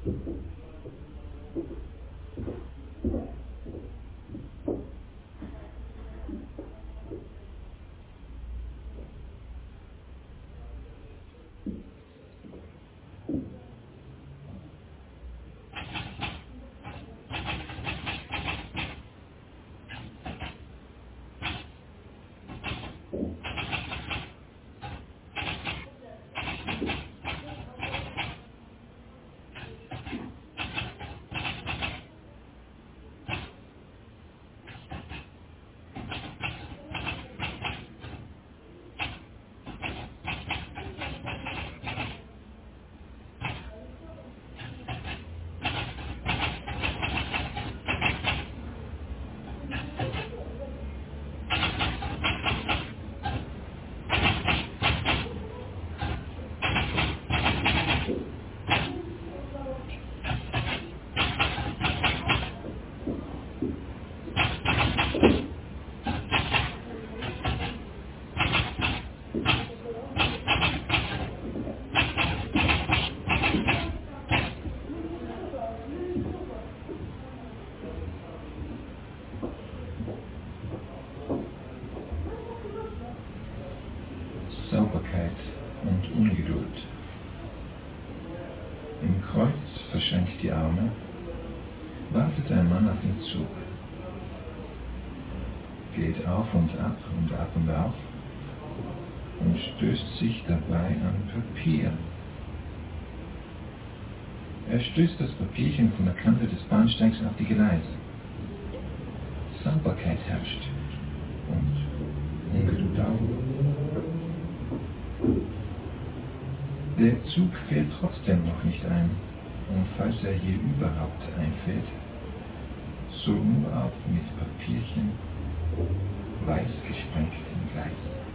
Sauberkeit und Ungeduld. Im Kreuz, verschränkt die Arme, wartet ein Mann auf den Zug, geht auf und ab und auf und stößt sich dabei an Papier. Er stößt das Papierchen von der Kante des Bahnsteigs auf die Gleise. Sauberkeit herrscht und Ungeduld auch. Der Zug fährt trotzdem noch nicht ein, und falls er hier überhaupt einfährt, so nur auf mit Papierchen weiß gesprengten Gleis.